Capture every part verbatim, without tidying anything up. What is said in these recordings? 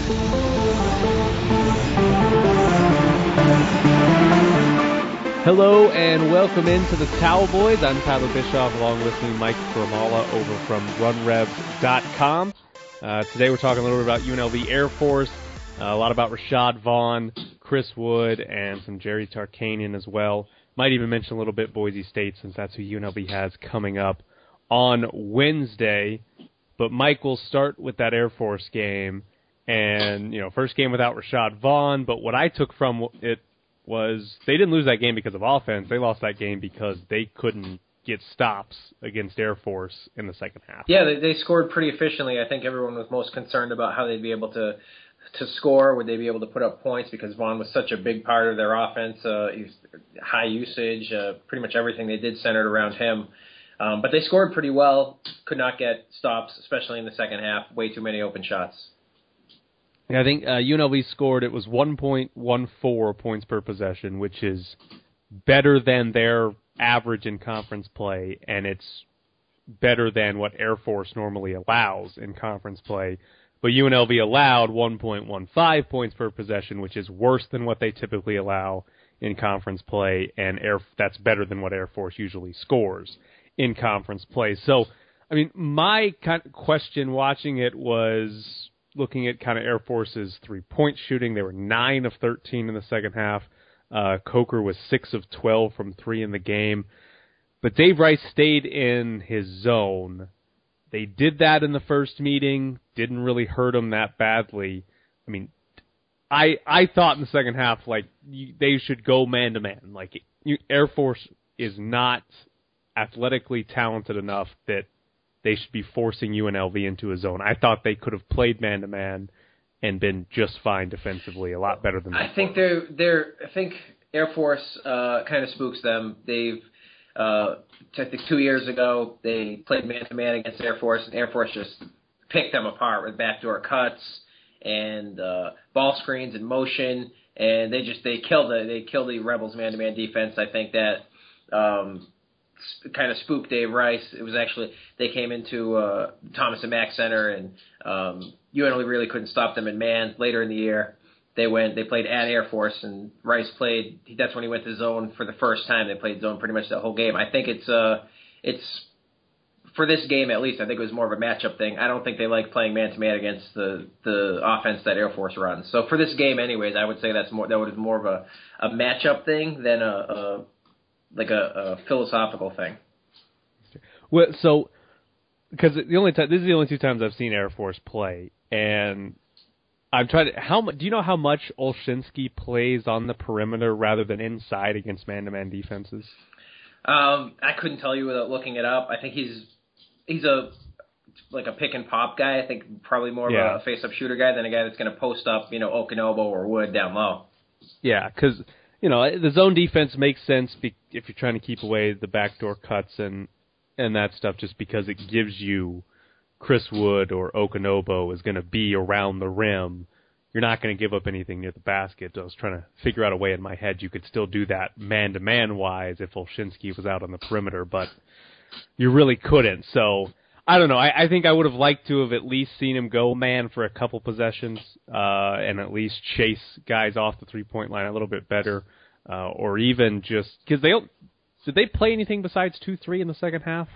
Hello and welcome into the Towel Boys. I'm Tyler Bischoff, along with me, Mike Grimala over from run revs dot com. Uh, today we're talking a little bit about U N L V Air Force, uh, a lot about Rashad Vaughn, Chris Wood, and some Jerry Tarkanian as well. Might even mention a little bit Boise State, since that's who U N L V has coming up on Wednesday. But Mike, will start with that Air Force game. And, you know, first game without Rashad Vaughn, but what I took from it was they didn't lose that game because of offense. They lost that game because they couldn't get stops against Air Force in the second half. Yeah, they, they scored pretty efficiently. I think everyone was most concerned about how they'd be able to to score. Would they be able to put up points, because Vaughn was such a big part of their offense. Uh, he was high usage. Uh, pretty much everything they did centered around him. Um, but they scored pretty well. Could not get stops, especially in the second half. Way too many open shots. Yeah, I think uh, U N L V scored, it was one point one four points per possession, which is better than their average in conference play, and it's better than what Air Force normally allows in conference play. But U N L V allowed one point one five points per possession, which is worse than what they typically allow in conference play, and Air that's better than what Air Force usually scores in conference play. So, I mean, my kind of question watching it was looking at kind of Air Force's three-point shooting. They were nine of thirteen in the second half. Uh, Coker was six of twelve from three in the game. But Dave Rice stayed in his zone. They did that in the first meeting. Didn't really hurt him that badly. I mean, I I thought in the second half, like, you, they should go man-to-man. Like, you, Air Force is not athletically talented enough that they should be forcing U N L V into a zone. I thought they could have played man-to-man and been just fine defensively, a lot better than that. I think they're they're. I think Air Force uh, kind of spooks them. They've uh, I think two years ago they played man-to-man against Air Force, and Air Force just picked them apart with backdoor cuts and uh, ball screens and motion, and they just they killed the they killed the Rebels man-to-man defense. I think that. Um, kind of spooked Dave Rice. It was actually, they came into uh, Thomas and Mack Center, and um, U N L V really couldn't stop them in man. Later in the year, they went, they played at Air Force, and Rice played, that's when he went to zone for the first time. They played zone pretty much the whole game. I think it's, uh, it's for this game at least, I think it was more of a matchup thing. I don't think they like playing man-to-man against the, the offense that Air Force runs. So for this game anyways, I would say that's more, that was more of a, a matchup thing than a, a like a, a philosophical thing. Well, so because the only time this is the only two times I've seen Air Force play, and I'm trying to how much. Do you know how much Olszynski plays on the perimeter rather than inside against man-to-man defenses? Um, I couldn't tell you without looking it up. I think he's he's a like a pick and pop guy. I think probably more of yeah. a face-up shooter guy than a guy that's going to post up, you know, Okinobo or Wood down low. Yeah, because. You know, the zone defense makes sense be- if you're trying to keep away the backdoor cuts and and that stuff, just because it gives you Chris Wood or Okinobo is going to be around the rim. You're not going to give up anything near the basket. I was trying to figure out a way in my head you could still do that man-to-man wise if Olszynski was out on the perimeter, but you really couldn't. So, I don't know. I, I think I would have liked to have at least seen him go man for a couple possessions uh, and at least chase guys off the three-point line a little bit better, uh, or even just because they don't. Did they play anything besides two three in the second half?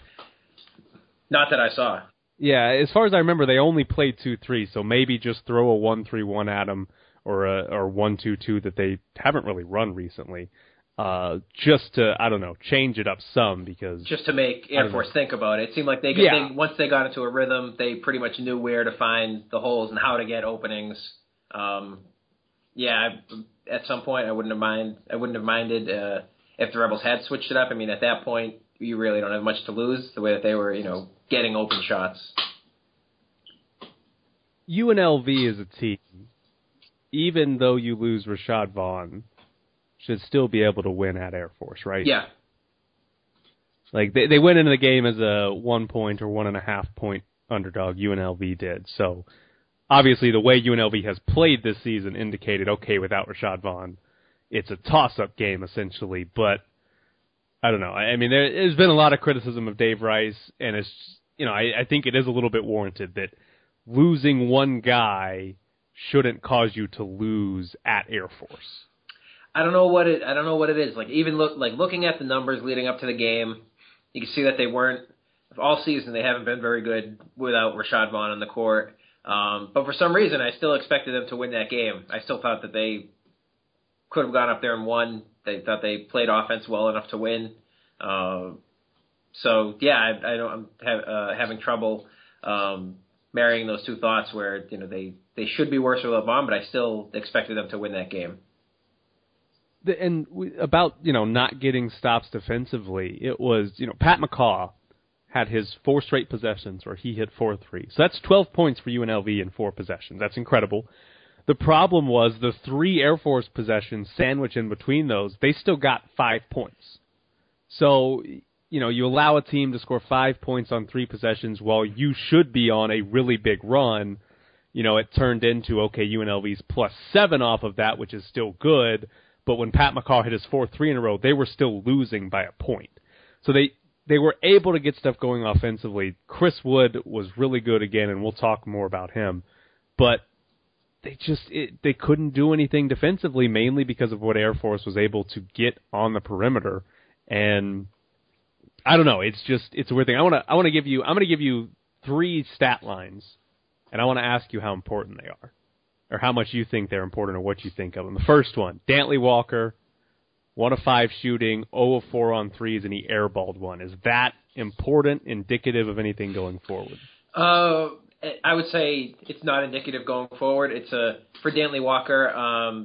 Not that I saw. Yeah, as far as I remember, they only played two three, so maybe just throw a one three one at them or a or one two two that they haven't really run recently. Uh, just to, I don't know, change it up some because... Just to make Air Force know. think about it. It seemed like they, could, yeah. they once they got into a rhythm, they pretty much knew where to find the holes and how to get openings. Um, yeah, I, at some point I wouldn't have mind. I wouldn't have minded uh, if the Rebels had switched it up. I mean, at that point, you really don't have much to lose. The way that they were, you know, getting open shots. U N L V is a team, even though you lose Rashad Vaughn, should still be able to win at Air Force, right? Yeah. Like, they they went into the game as a one-point or one-and-a-half-point underdog, U N L V did. So, obviously, the way U N L V has played this season indicated, okay, without Rashad Vaughn, it's a toss-up game, essentially. But, I don't know. I mean, there, there's been a lot of criticism of Dave Rice, and it's, you know, I, I think it is a little bit warranted that losing one guy shouldn't cause you to lose at Air Force. I don't know what it. I don't know what it is. Like even look like looking at the numbers leading up to the game, you can see that they weren't all season. They haven't been very good without Rashad Vaughn on the court. Um, but for some reason, I still expected them to win that game. I still thought that they could have gone up there and won. They thought they played offense well enough to win. Uh, so yeah, I, I don't. I'm ha- uh, having trouble um, marrying those two thoughts. Where you know they, they should be worse without Vaughn, but I still expected them to win that game. The, and we, about, you know, not getting stops defensively, it was, you know, Pat McCaw had his four straight possessions where he hit four threes. So that's twelve points for U N L V in four possessions. That's incredible. The problem was the three Air Force possessions sandwiched in between those, they still got five points. So, you know, you allow a team to score five points on three possessions while you should be on a really big run. You know, it turned into, okay, U N L V's plus seven off of that, which is still good. But when Pat McCaw hit his fourth three in a row, they were still losing by a point. So they, they were able to get stuff going offensively. Chris Wood was really good again, and we'll talk more about him. But they just it, they couldn't do anything defensively, mainly because of what Air Force was able to get on the perimeter. And I don't know, it's just it's a weird thing. I want to I want to give you I'm going to give you three stat lines, and I want to ask you how important they are, or how much you think they're important, or what you think of them. The first one, Dantley Walker, one of five shooting, zero of four on threes, and he airballed one. Is that important, indicative of anything going forward? Uh, I would say it's not indicative going forward. It's a for Dantley Walker. Um,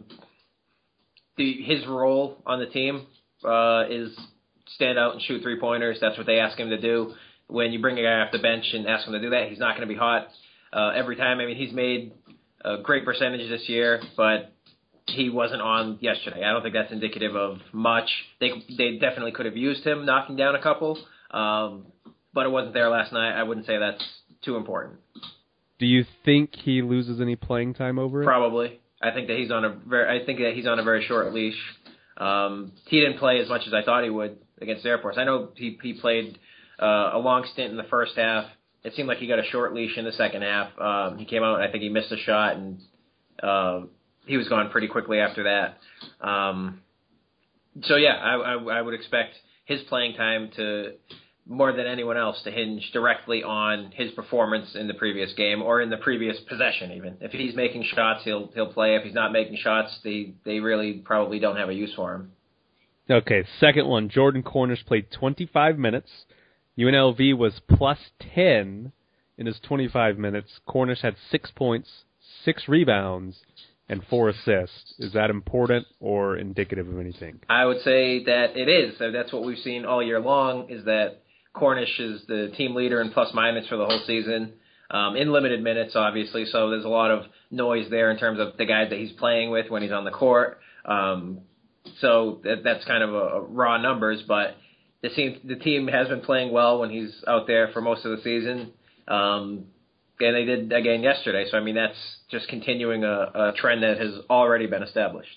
the his role on the team uh, is stand out and shoot three pointers. That's what they ask him to do. When you bring a guy off the bench and ask him to do that, he's not going to be hot uh, every time. I mean, he's made a great percentage this year, but he wasn't on yesterday. I don't think that's indicative of much. They they definitely could have used him knocking down a couple, um, but it wasn't there last night. I wouldn't say that's too important. Do you think he loses any playing time over it? Probably. I think that he's on a very. I think that he's on a very short leash. Um, he didn't play as much as I thought he would against Air Force. I know he he played uh, a long stint in the first half. It seemed like he got a short leash in the second half. Um, he came out, and I think he missed a shot, and uh, he was gone pretty quickly after that. Um, so, yeah, I, I, I would expect his playing time to, more than anyone else, to hinge directly on his performance in the previous game or in the previous possession even. If he's making shots, he'll he'll play. If he's not making shots, they, they really probably don't have a use for him. Okay, second one, Jordan Cornish played twenty-five minutes. U N L V was plus ten in his twenty-five minutes. Cornish had six points, six rebounds, and four assists. Is that important or indicative of anything? I would say that it is. That's what we've seen all year long, is that Cornish is the team leader in plus minus for the whole season, um, in limited minutes, obviously. So there's a lot of noise there in terms of the guys that he's playing with when he's on the court. Um, so that, that's kind of a, a raw numbers, but the team, the team has been playing well when he's out there for most of the season. Um, and they did again yesterday. So, I mean, that's just continuing a, a trend that has already been established.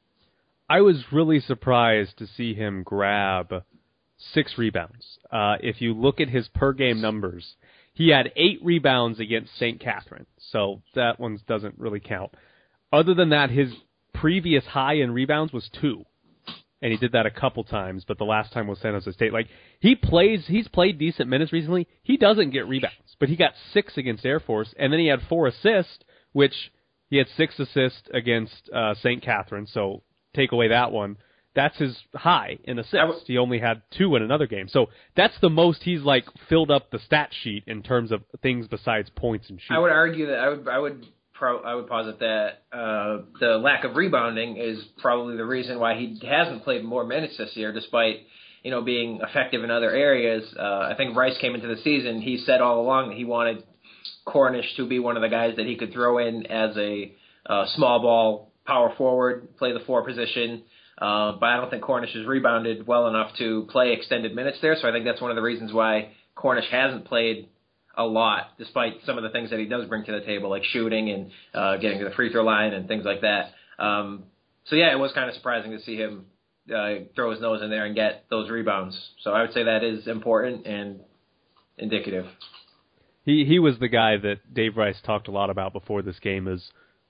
I was really surprised to see him grab six rebounds. Uh, if you look at his per-game numbers, he had eight rebounds against Saint Catherine, so that one doesn't really count. Other than that, his previous high in rebounds was two, and he did that a couple times, but the last time was San Jose State. Like, he plays, he's played decent minutes recently. He doesn't get rebounds, but he got six against Air Force, and then he had four assists, which he had six assists against uh, Saint Catherine, so take away that one. That's his high in assists. W- he only had two in another game. So that's the most he's, like, filled up the stat sheet in terms of things besides points and shooting. I would argue that I would I would pro, I would posit that uh, the lack of rebounding is probably the reason why he hasn't played more minutes this year, despite, you know, being effective in other areas. Uh, I think Rice came into the season, he said all along that he wanted Cornish to be one of the guys that he could throw in as a uh, small ball power forward, play the four position. Uh, but I don't think Cornish has rebounded well enough to play extended minutes there, so I think that's one of the reasons why Cornish hasn't played a lot, despite some of the things that he does bring to the table, like shooting and uh, getting to the free throw line and things like that. Um, so, yeah, it was kind of surprising to see him uh, throw his nose in there and get those rebounds. So I would say that is important and indicative. He he was the guy that Dave Rice talked a lot about before this game, is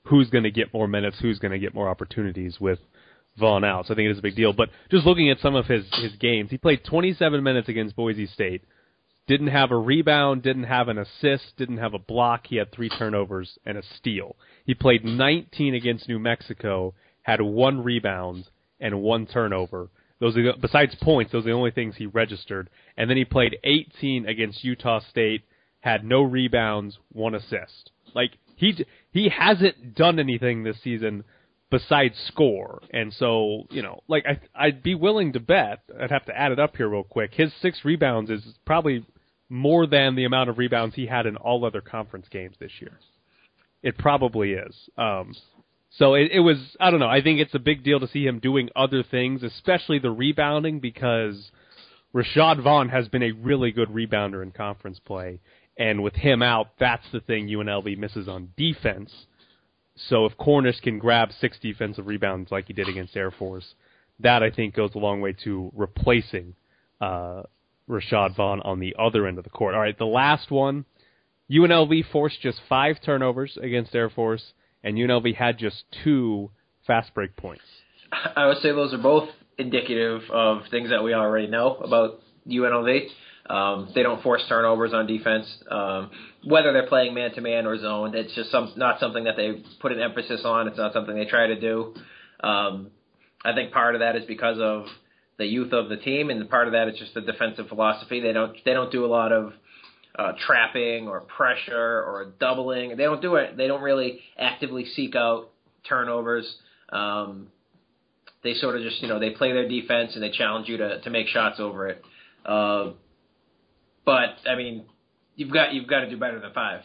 who's going to get more minutes, who's going to get more opportunities with Vaughn out. So I think it is a big deal. But just looking at some of his, his games, he played twenty-seven minutes against Boise State. Didn't have a rebound, didn't have an assist, didn't have a block. He had three turnovers and a steal. He played nineteen against New Mexico, had one rebound and one turnover. Those are, besides points, those are the only things he registered. And then he played eighteen against Utah State, had no rebounds, one assist. Like, he he hasn't done anything this season besides score. And so, you know, like, I, I'd be willing to bet, I'd have to add it up here real quick, his six rebounds is probably more than the amount of rebounds he had in all other conference games this year. It probably is. Um, so it, it was, I don't know, I think it's a big deal to see him doing other things, especially the rebounding, because Rashad Vaughn has been a really good rebounder in conference play. And with him out, that's the thing U N L V misses on defense. So if Cornish can grab six defensive rebounds like he did against Air Force, that I think goes a long way to replacing uh, Rashad Vaughn on the other end of the court. All right, the last one, U N L V forced just five turnovers against Air Force, and U N L V had just two fast break points. I would say those are both indicative of things that we already know about U N L V. Um, they don't force turnovers on defense. Um, whether they're playing man-to-man or zone, it's just some, not something that they put an emphasis on. It's not something they try to do. Um, I think part of that is because of the youth of the team, and part of that is just the defensive philosophy. They don't they don't do a lot of uh, trapping or pressure or doubling. They don't do it. They don't really actively seek out turnovers. Um, they sort of just, you know, they play their defense and they challenge you to to make shots over it. Uh, But I mean, you've got you've got to do better than five.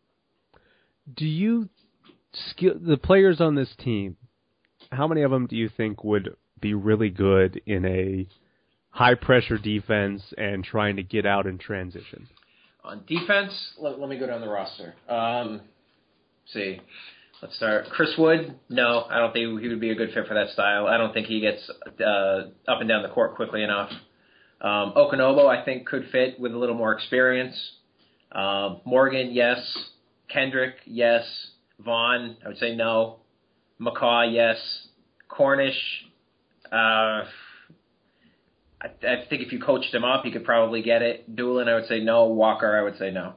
Do you skill the players on this team? How many of them do you think would be really good in a high pressure defense and trying to get out in transition? On defense, let, let me go down the roster. Um, let's see. Let's start. Chris Wood, no, I don't think he would be a good fit for that style. I don't think he gets uh, up and down the court quickly enough. Um, Okanobo, I think, could fit with a little more experience. Um, Morgan, yes. Kendrick, yes. Vaughn, I would say no. McCaw, yes. Cornish, uh, I, I think if you coached him up, he could probably get it. Doolin, I would say no. Walker, I would say no.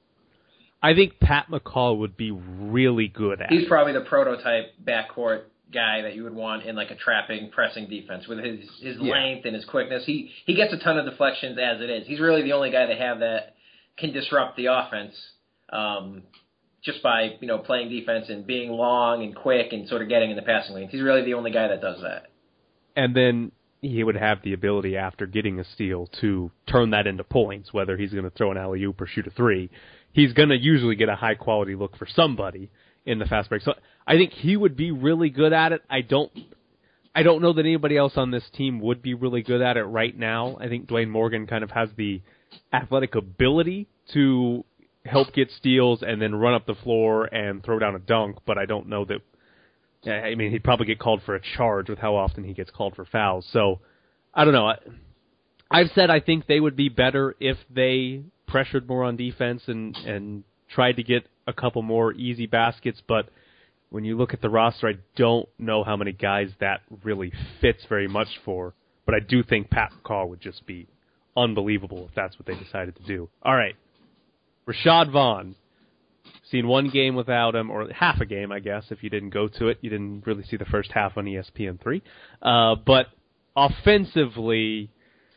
I think Pat McCall would be really good at He's it. probably the prototype backcourt guy that you would want in like a trapping, pressing defense with his his yeah. length and his quickness. He he gets a ton of deflections as it is. He's really the only guy they have that can disrupt the offense um, just by, you know, playing defense and being long and quick and sort of getting in the passing lanes. He's really the only guy that does that. And then he would have the ability after getting a steal to turn that into points, whether he's going to throw an alley-oop or shoot a three. He's going to usually get a high-quality look for somebody in the fast break. So I think he would be really good at it. I don't I don't know that anybody else on this team would be really good at it right now. I think Dwayne Morgan kind of has the athletic ability to help get steals and then run up the floor and throw down a dunk, but I don't know that I mean, he'd probably get called for a charge with how often he gets called for fouls. So I don't know. I've said I think they would be better if they pressured more on defense and, and tried to get a couple more easy baskets, but when you look at the roster, I don't know how many guys that really fits very much for, but I do think Pat McCall would just be unbelievable if that's what they decided to do. All right, Rashad Vaughn. Seen one game without him, or half a game, I guess, if you didn't go to it. You didn't really see the first half on E S P N three. Uh, but offensively,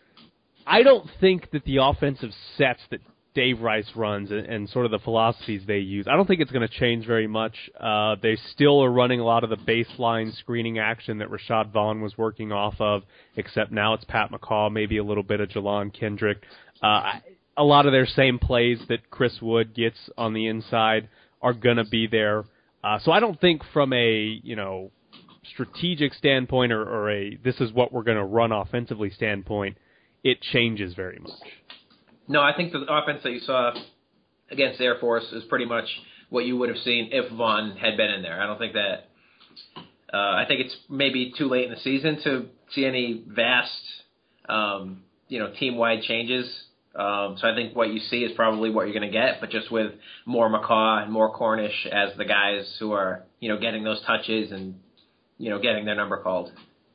I don't think that the offensive sets that Dave Rice runs and, and sort of the philosophies they use, I don't think it's going to change very much. Uh, they still are running a lot of the baseline screening action that Rashad Vaughn was working off of, except now it's Pat McCaw, maybe a little bit of Jelon Kendrick. Uh, a lot of their same plays that Chris Wood gets on the inside are going to be there. Uh, so I don't think from a, you know, strategic standpoint or, or a this is what we're going to run offensively standpoint, it changes very much. No, I think the offense that you saw against Air Force is pretty much what you would have seen if Vaughn had been in there. I don't think that uh, – I think it's maybe too late in the season to see any vast, um, you know, team-wide changes Um, so I think what you see is probably what you're going to get, but just with more McCaw and more Cornish as the guys who are, you know, getting those touches and, you know, getting their number called.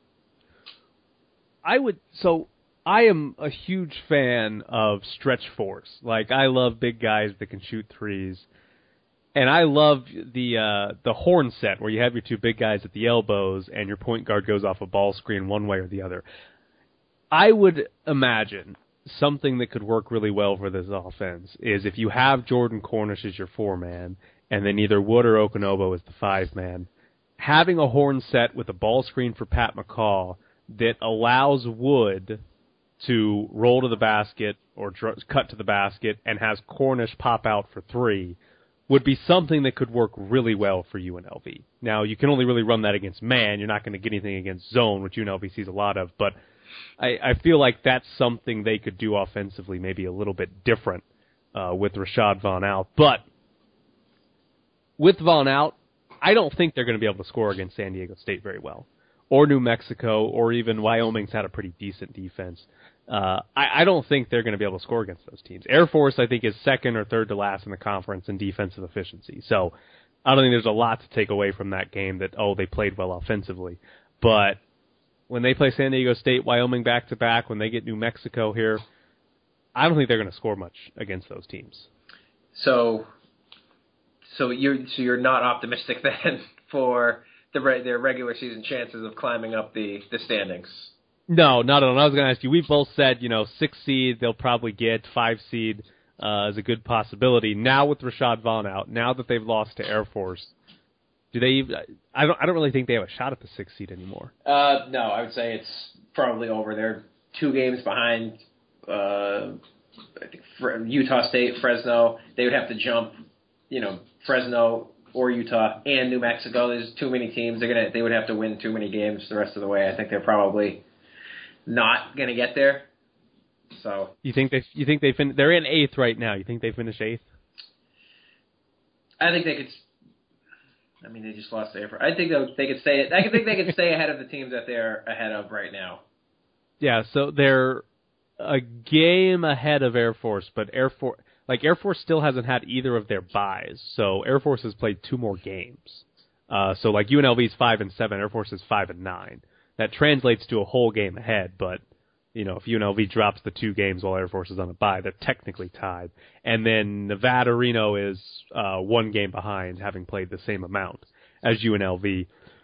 I would, so I am a huge fan of stretch fours. Like, I love big guys that can shoot threes. And I love the uh, the horn set where you have your two big guys at the elbows and your point guard goes off a ball screen one way or the other. I would imagine something that could work really well for this offense is if you have Jordan Cornish as your four-man and then either Wood or Okunobo as the five-man, having a horn set with a ball screen for Pat McCaw that allows Wood to roll to the basket or dr- cut to the basket and has Cornish pop out for three would be something that could work really well for U N L V. Now, you can only really run that against man. You're not going to get anything against zone, which U N L V sees a lot of. But I, I feel like that's something they could do offensively, maybe a little bit different uh, with Rashad Vaughn out. But with Vaughn out, I don't think they're going to be able to score against San Diego State very well, or New Mexico, or even Wyoming's had a pretty decent defense. Uh, I, I don't think they're going to be able to score against those teams. Air Force, I think, is second or third to last in the conference in defensive efficiency. So I don't think there's a lot to take away from that game that, oh, they played well offensively. But when they play San Diego State, Wyoming back-to-back, when they get New Mexico here, I don't think they're going to score much against those teams. So so you're, so you're not optimistic then for the their regular season chances of climbing up the, the standings? No, not at all. I was going to ask you, we both said, you know, six seed they'll probably get, five seed uh, is a good possibility. Now with Rashad Vaughn out, now that they've lost to Air Force, do they even, I don't I don't really think they have a shot at the six seed anymore. Uh, no, I would say it's probably over. They're two games behind uh, I think Utah State, Fresno. They would have to jump, you know, Fresno or Utah and New Mexico. There's too many teams. They're gonna they would have to win too many games the rest of the way. I think they're probably not going to get there. So you think they you think they fin- they're in eighth right now. You think they finish eighth? I think they could. I mean, they just lost to Air Force. I think they they could stay. I think they could stay ahead of the teams that they're ahead of right now. Yeah, so they're a game ahead of Air Force, but Air Force like Air Force still hasn't had either of their byes. So Air Force has played two more games. Uh, so like U N L V's five and seven, Air Force is five and nine. That translates to a whole game ahead, but, you know, if U N L V drops the two games while Air Force is on a bye, they're technically tied. And then Nevada Reno is uh, one game behind, having played the same amount as U N L V.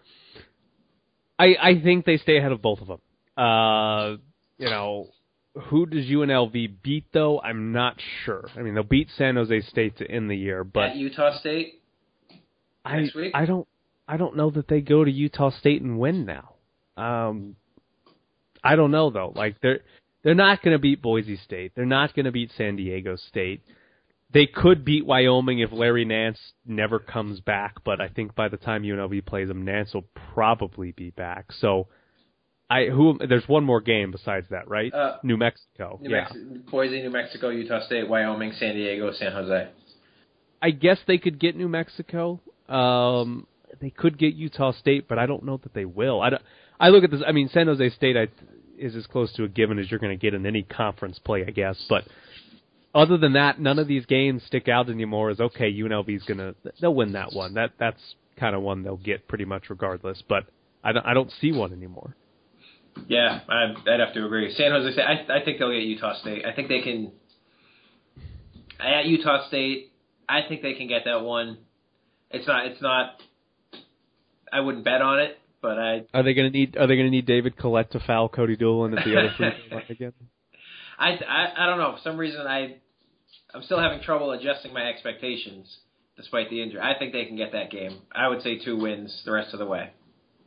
I, I think they stay ahead of both of them. Uh, you know, who does U N L V beat, though? I'm not sure. I mean, they'll beat San Jose State to end the year, but at Utah State next I, week? I don't I don't know that they go to Utah State and win now. Um, I don't know though. Like they're they're not going to beat Boise State. They're not going to beat San Diego State. They could beat Wyoming if Larry Nance never comes back, but I think by the time U N L V plays them, Nance will probably be back. So, I who there's one more game besides that, right? Uh, New Mexico, New yeah. Mex- Boise, New Mexico, Utah State, Wyoming, San Diego, San Jose. I guess they could get New Mexico. Um, they could get Utah State, but I don't know that they will. I don't. I look at this. I mean, San Jose State I, is as close to a given as you're going to get in any conference play, I guess. But other than that, none of these games stick out anymore. As okay, U N L V's going to they'll win that one. That that's kind of one they'll get pretty much regardless. But I don't I don't see one anymore. Yeah, I'd, I'd have to agree. San Jose State. I, I think they'll get Utah State. I think they can. At Utah State, I think they can get that one. It's not. It's not. I wouldn't bet on it. But I are they going to need are they going to need David Collette to foul Cody Doolin at the other free throw line again? I, I I don't know. For some reason, I I'm still having trouble adjusting my expectations despite the injury. I think they can get that game. I would say two wins the rest of the way.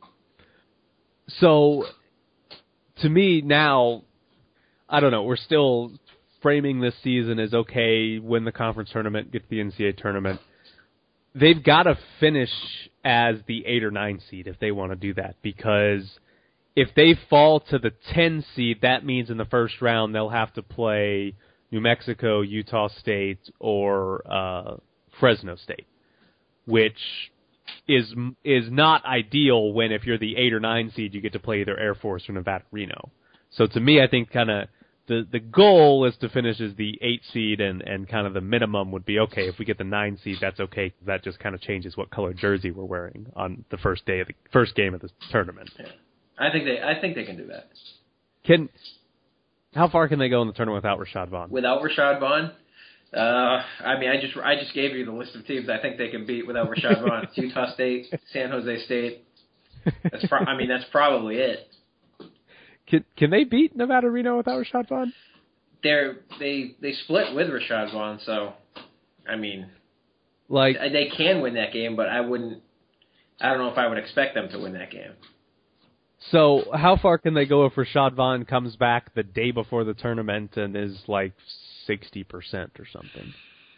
So, to me now, I don't know. We're still framing this season as okay. Win the conference tournament, get to the N C double A tournament. They've got to finish as the eight or nine seed if they want to do that, because if they fall to the ten seed, that means in the first round they'll have to play New Mexico, Utah State, or uh, Fresno State, which is is not ideal when if you're the eight or nine seed you get to play either Air Force or Nevada Reno. So to me, I think kind of the the goal is to finish as the eight seed, and, and kind of the minimum would be, okay, if we get the nine seed, that's okay. That just kind of changes what color jersey we're wearing on the first day of the first game of the tournament. Yeah. I think they I think they can do that. Can how far can they go in the tournament without Rashad Vaughn? Without Rashad Vaughn, uh, I mean, I just I just gave you the list of teams I think they can beat without Rashad Vaughn. It's Utah State, San Jose State. That's pro- I mean, that's probably it. Can can they beat Nevada Reno without Rashad Vaughn? They're they they split with Rashad Vaughn, so I mean, like they can win that game, but I wouldn't. I don't know if I would expect them to win that game. So how far can they go if Rashad Vaughn comes back the day before the tournament and is like sixty percent or something?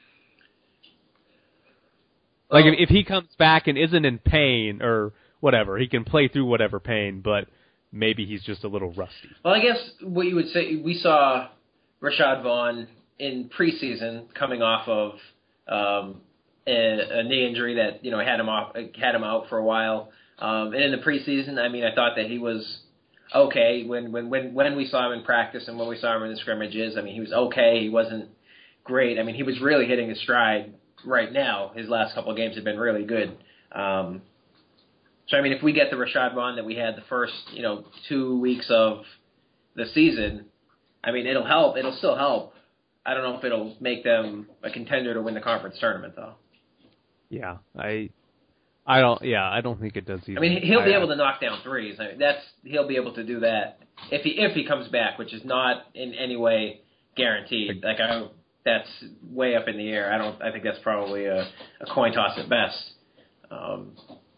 Like if, if he comes back and isn't in pain or whatever, he can play through whatever pain, but maybe he's just a little rusty. Well, I guess what you would say, we saw Rashad Vaughn in preseason coming off of um, a, a knee injury that you know had him off, had him out for a while. Um, and in the preseason, I mean, I thought that he was okay when, when, when, when we saw him in practice and when we saw him in the scrimmages. I mean, he was okay. He wasn't great. I mean, he was really hitting his stride right now. His last couple of games have been really good. Um, so, I mean, if we get the Rashad Vaughn that we had the first, you know, two weeks of the season, I mean, it'll help. It'll still help. I don't know if it'll make them a contender to win the conference tournament, though. Yeah, I... I don't. Yeah, I don't think it does either. I mean, he'll I, be able to knock down threes. I mean, that's he'll be able to do that if he if he comes back, which is not in any way guaranteed. Like I, that's way up in the air. I don't. I think that's probably a, a coin toss at best. Um,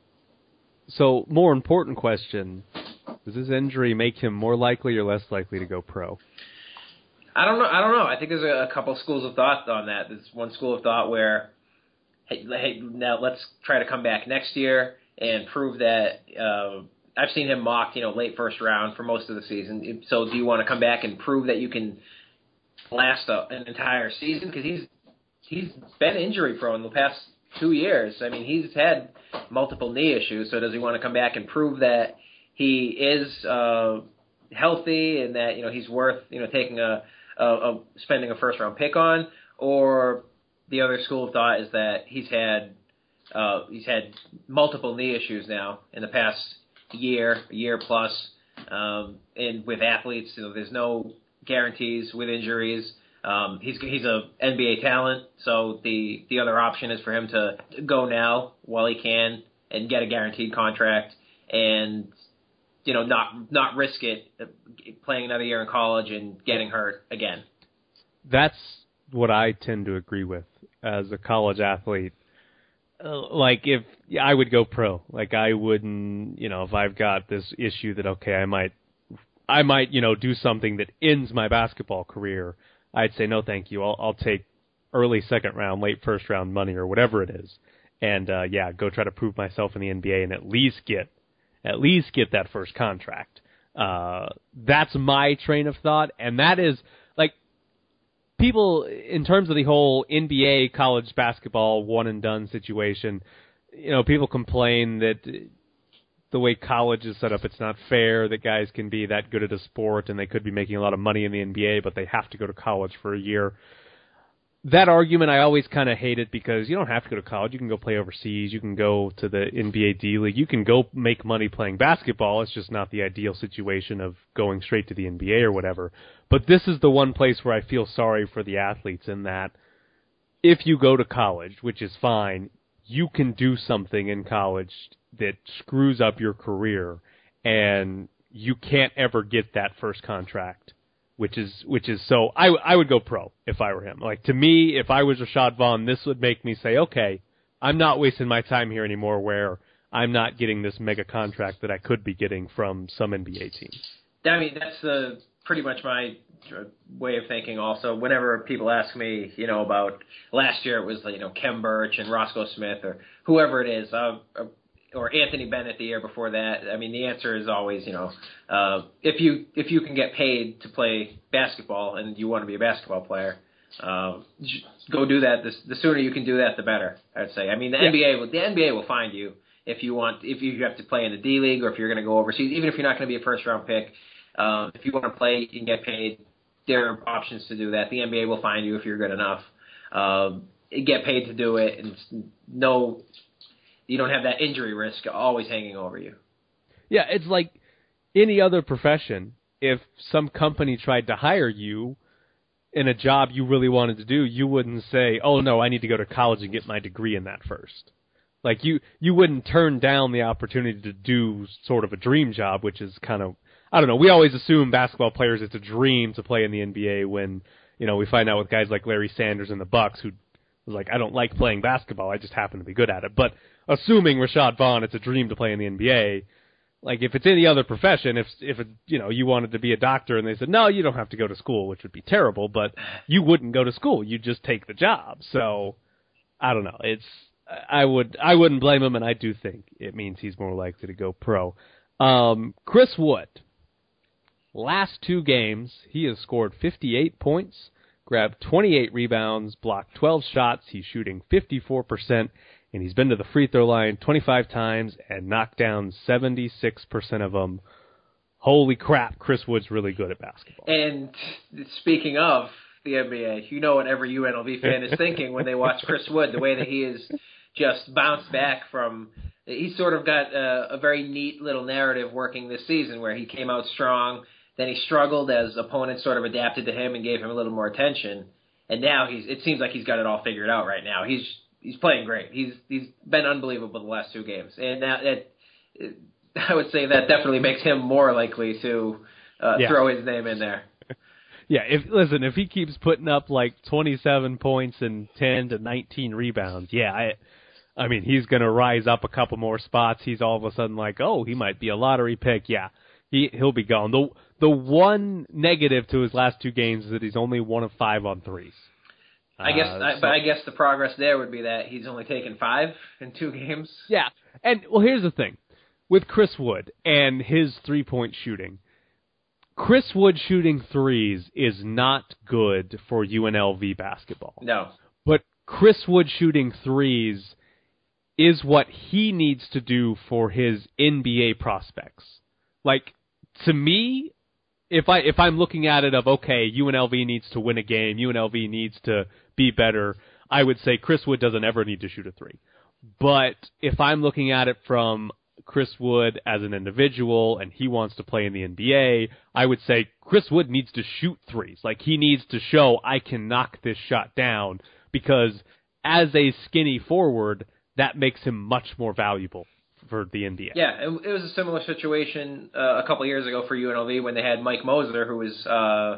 so, more important question: does this injury make him more likely or less likely to go pro? I don't know. I don't know. I think there's a, a couple schools of thought on that. There's one school of thought where, hey, hey, now let's try to come back next year and prove that uh, I've seen him mocked, you know, late first round for most of the season. So do you want to come back and prove that you can last a, an entire season? Because he's he's been injury prone the past two years. I mean, he's had multiple knee issues. So does he want to come back and prove that he is uh, healthy and that, you know, he's worth, you know, taking a, a, a spending a first round pick on? Or the other school of thought is that he's had uh, he's had multiple knee issues now in the past year, year plus, um, and with athletes, you know, there's no guarantees with injuries. Um, he's he's a N B A talent, so the the other option is for him to go now while he can and get a guaranteed contract, and you know not not risk it playing another year in college and getting hurt again. That's what I tend to agree with as a college athlete. Uh, like if yeah, I would go pro, like I wouldn't, you know, if I've got this issue that okay, I might, I might, you know, do something that ends my basketball career. I'd say no, thank you. I'll, I'll take early second round, late first round money or whatever it is, and uh, yeah, go try to prove myself in the N B A and at least get, at least get that first contract. Uh, that's my train of thought, and that is like. People, in terms of the whole N B A college basketball one and done situation, you know, people complain that the way college is set up, it's not fair that guys can be that good at a sport and they could be making a lot of money in the N B A, but they have to go to college for a year. That argument, I always kind of hate it because you don't have to go to college. You can go play overseas. You can go to the N B A D League. You can go make money playing basketball. It's just not the ideal situation of going straight to the N B A or whatever. But this is the one place where I feel sorry for the athletes in that if you go to college, which is fine, you can do something in college that screws up your career and you can't ever get that first contract. Which is which is so I, I would go pro if I were him. Like to me, if I was Rashad Vaughn, this would make me say, okay, I'm not wasting my time here anymore. Where I'm not getting this mega contract that I could be getting from some N B A team. I mean, that's the pretty much my way of thinking. Also, whenever people ask me, you know, about last year, it was you know Kem Birch and Roscoe Smith or whoever it is. Uh, or Anthony Bennett the year before that. I mean, the answer is always, you know, uh, if you if you can get paid to play basketball and you want to be a basketball player, uh, go do that. The, the sooner you can do that, the better. I'd say. I mean, the yeah. N B A will the N B A will find you if you want if you have to play in the D League or if you're going to go overseas. Even if you're not going to be a first round pick, uh, if you want to play, you can get paid. there are options to do that. The N B A will find you if you're good enough. Uh, get paid to do it, and no, you don't have that injury risk always hanging over you. Yeah, it's like any other profession. If some company tried to hire you in a job you really wanted to do, you wouldn't say, oh, no, I need to go to college and get my degree in that first. Like, you, you wouldn't turn down the opportunity to do sort of a dream job, which is kind of, I don't know, we always assume basketball players it's a dream to play in the N B A when, you know, we find out with guys like Larry Sanders and the Bucks who was like, I don't like playing basketball, I just happen to be good at it. But assuming Rashad Vaughn, it's a dream to play in the N B A, like if it's any other profession, if if it, you know, you wanted to be a doctor and they said, no, you don't have to go to school, which would be terrible, but you wouldn't go to school, you'd just take the job. So, I don't know, it's, I would, I wouldn't blame him, and I do think it means he's more likely to go pro. Um, Chris Wood, last two games, he has scored fifty-eight points, grabbed twenty-eight rebounds, blocked twelve shots, he's shooting fifty-four percent, and he's been to the free throw line twenty-five times and knocked down seventy-six percent of them. Holy crap, Chris Wood's really good at basketball. And speaking of the N B A, you know what every U N L V fan is thinking when they watch Chris Wood, the way that he is just bounced back from – he's sort of got a, a very neat little narrative working this season where he came out strong, then he struggled as opponents sort of adapted to him and gave him a little more attention, and now he's it seems like he's got it all figured out right now. He's He's playing great. He's he's been unbelievable the last two games, and now it, it, I would say that definitely makes him more likely to uh, yeah. throw his name in there. Yeah, if listen, if he keeps putting up like twenty-seven points and ten to nineteen rebounds, yeah, I, I mean he's going to rise up a couple more spots. He's all of a sudden like, oh, he might be a lottery pick. Yeah, he he'll be gone. The the one negative to his last two games is that he's only one of five on threes. I guess, uh, I, so, but I guess the progress there would be that he's only taken five in two games. Yeah, and well, here's the thing with Chris Wood and his three-point shooting. Chris Wood shooting threes is not good for U N L V basketball. No, but Chris Wood shooting threes is what he needs to do for his N B A prospects. Like to me, if I if I'm looking at it of okay, U N L V needs to win a game, U N L V needs to be better, I would say Chris Wood doesn't ever need to shoot a three. But if I'm looking at it from Chris Wood as an individual and he wants to play in the N B A, I would say Chris Wood needs to shoot threes. Like he needs to show I can knock this shot down because as a skinny forward, that makes him much more valuable for the N B A. Yeah, it, it was a similar situation uh, a couple years ago for U N L V when they had Mike Moser, who was uh,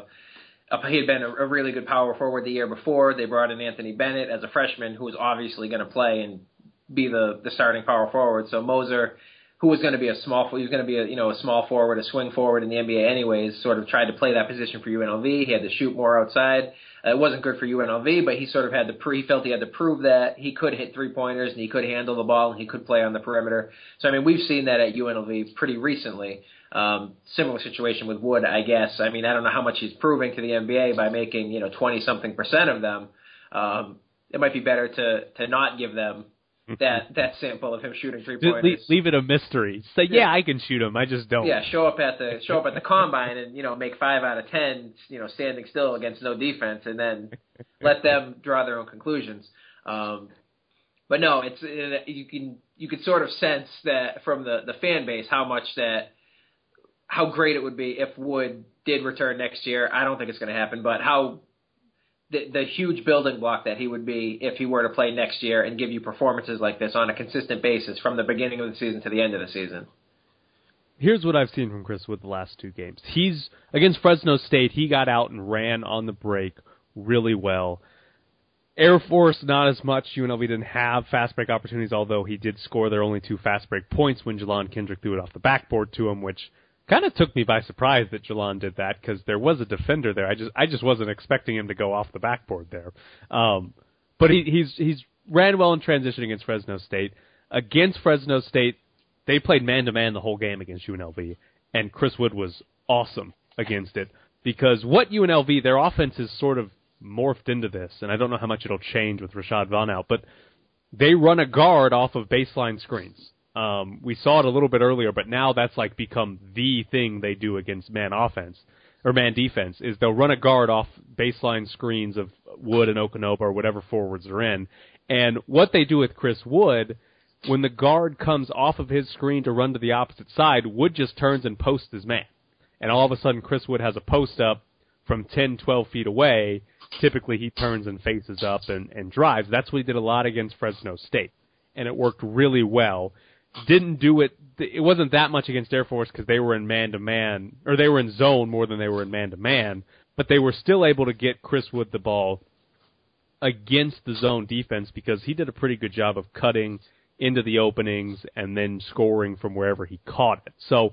he had been a, a really good power forward the year before. They brought in Anthony Bennett as a freshman, who was obviously going to play and be the, the starting power forward. So Moser, who was going to be a small, he was going to be a you know a small forward, a swing forward in the N B A anyways, sort of tried to play that position for U N L V. He had to shoot more outside. Uh, it wasn't good for U N L V, but he sort of had to pre- he felt he had to prove that he could hit three pointers and he could handle the ball and he could play on the perimeter. So I mean, we've seen that at U N L V pretty recently. Um, similar situation with Wood, I guess. I mean, I don't know how much he's proving to the N B A by making you know twenty something percent of them. Um, it might be better to to not give them that that sample of him shooting three pointers. Leave, leave it a mystery. Say, yeah. yeah, I can shoot him. I just don't. Yeah, show up at the show up at the combine and you know make five out of ten, you know, standing still against no defense, and then let them draw their own conclusions. Um, but no, it's it, you can you can sort of sense that from the, the fan base how much that how great it would be if Wood did return next year. I don't think it's going to happen, but how. The, the huge building block that he would be if he were to play next year and give you performances like this on a consistent basis from the beginning of the season to the end of the season. Here's what I've seen from Chris Wood the last two games. He's against Fresno State, he got out and ran on the break really well. Air Force, not as much. U N L V didn't have fast break opportunities, although he did score their only two fast break points when Jelon Kendrick threw it off the backboard to him, which kind of took me by surprise that Jelon did that because there was a defender there. I just I just wasn't expecting him to go off the backboard there. Um, but he, he's he's ran well in transition against Fresno State. Against Fresno State, they played man-to-man the whole game against U N L V, and Chris Wood was awesome against it because what U N L V, their offense is sort of morphed into this, and I don't know how much it'll change with Rashad Vaughn out, but they run a guard off of baseline screens. Um, we saw it a little bit earlier, but now that's like become the thing they do against man offense, or man defense, is they'll run a guard off baseline screens of Wood and Okonoba or whatever forwards are in. And what they do with Chris Wood, when the guard comes off of his screen to run to the opposite side, Wood just turns and posts his man. And all of a sudden, Chris Wood has a post up from ten, twelve feet away. Typically, he turns and faces up and, and drives. That's what he did a lot against Fresno State. And it worked really well. Didn't do it, it wasn't that much against Air Force because they were in man-to-man, or they were in zone more than they were in man-to-man, but they were still able to get Chris Wood the ball against the zone defense because he did a pretty good job of cutting into the openings and then scoring from wherever he caught it. So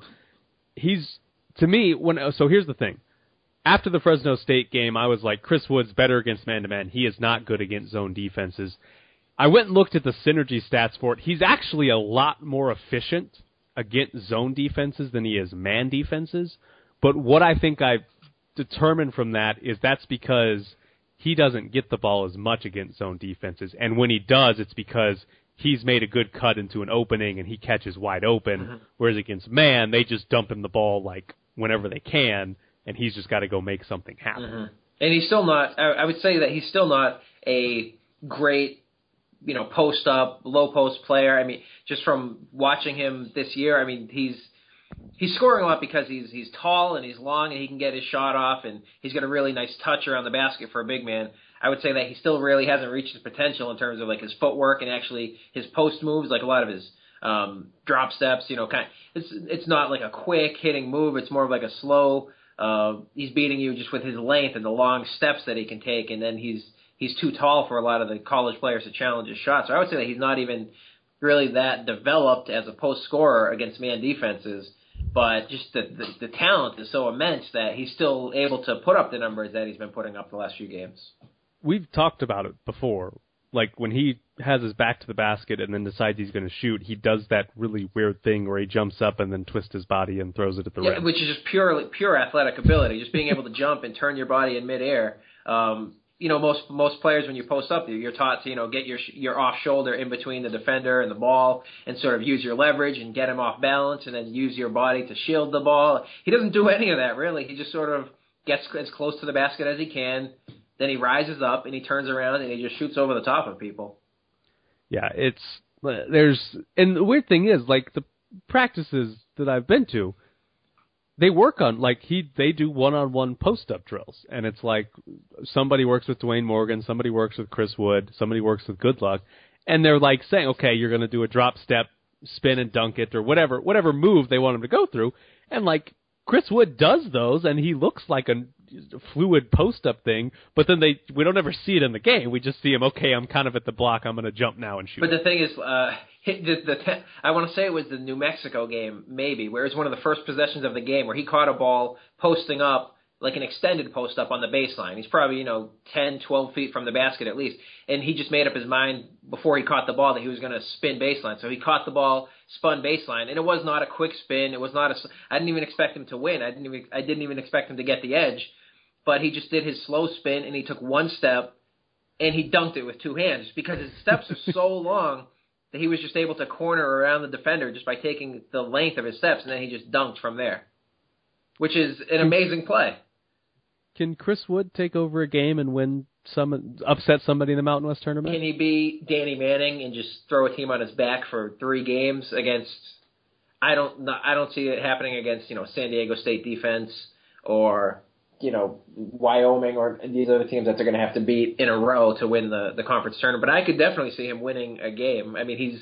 he's, to me, when so here's the thing. After the Fresno State game, I was like, Chris Wood's better against man-to-man. He is not good against zone defenses. I went and looked at the synergy stats for it. He's actually a lot more efficient against zone defenses than he is man defenses. But what I think I've determined from that is that's because he doesn't get the ball as much against zone defenses. And when he does, it's because he's made a good cut into an opening and he catches wide open. Mm-hmm. Whereas against man, they just dump him the ball like whenever they can, and he's just got to go make something happen. Mm-hmm. And he's still not, I, I would say that he's still not a great, you know, post up, low post player. I mean, just from watching him this year, I mean, he's he's scoring a lot because he's he's tall and he's long and he can get his shot off and he's got a really nice touch around the basket for a big man. I would say that he still really hasn't reached his potential in terms of like his footwork and actually his post moves, like a lot of his um, drop steps. You know, kind of, it's it's not like a quick hitting move. It's more of like a slow. Uh, he's beating you just with his length and the long steps that he can take, and then he's. He's too tall for a lot of the college players to challenge his shots. So I would say that he's not even really that developed as a post scorer against man defenses, but just the, the, the talent is so immense that he's still able to put up the numbers that he's been putting up the last few games. We've talked about it before. Like when he has his back to the basket and then decides he's going to shoot, he does that really weird thing where he jumps up and then twists his body and throws it at the yeah, rim. Which is just pure, pure athletic ability, just being able to jump and turn your body in midair. Um, You know, most most players, when you post up, you're taught to, you know, get your your off shoulder in between the defender and the ball and sort of use your leverage and get him off balance and then use your body to shield the ball. He doesn't do any of that, really. He just sort of gets as close to the basket as he can. Then he rises up and he turns around and he just shoots over the top of people. Yeah, it's, there's, and the weird thing is, like, the practices that I've been to, they work on, like, he they do one-on-one post-up drills. And it's like somebody works with Dwayne Morgan, somebody works with Chris Wood, somebody works with Goodluck. And they're like saying, okay, you're going to do a drop step, spin and dunk it, or whatever whatever move they want him to go through. And, like, Chris Wood does those, and he looks like a fluid post-up thing, but then they we don't ever see it in the game. We just see him, okay, I'm kind of at the block, I'm going to jump now and shoot. But the thing is, uh, the, the te- I want to say it was the New Mexico game, maybe, where it was one of the first possessions of the game where he caught a ball posting up, like an extended post-up on the baseline. He's probably, you know, ten, twelve feet from the basket at least, and he just made up his mind before he caught the ball that he was going to spin baseline. So he caught the ball, spun baseline, and it was not a quick spin. It was not a. I didn't even expect him to win. I didn't even. I didn't even expect him to get the edge, but he just did his slow spin and he took one step, and he dunked it with two hands because his steps are so long that he was just able to corner around the defender just by taking the length of his steps, and then he just dunked from there, which is an amazing play. Can Chris Wood take over a game and win some, upset somebody in the Mountain West tournament? Can he be Danny Manning and just throw a team on his back for three games against? I don't. I don't see it happening against, you know, San Diego State defense or, you know, Wyoming or these other teams that they're going to have to beat in a row to win the, the conference tournament. But I could definitely see him winning a game. I mean, he's.